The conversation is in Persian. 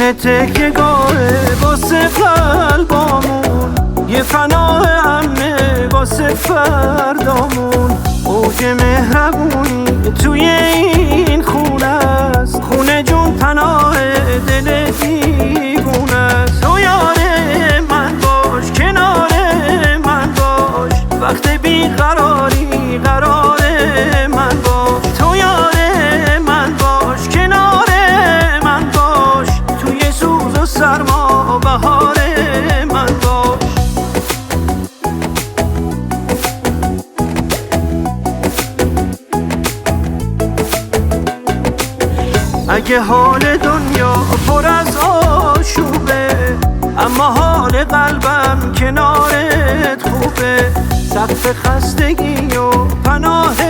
خونه تکیه گاهه واسه قلبامون، یه پناه امنه واسه فردامون. اوج مهربونی توی این خونه است، خونه جون پناه دل دیوونه است. تو یار من باش، کنار من باش، وقت بیقراری قرار من باش. تو یار من باش، کنار من باش، توی سوز و سرما بهار من باش. اگه حال دنیا پر از آشوبه، اما حال قلبم کنارت خوبه. سقف خستگی و پناه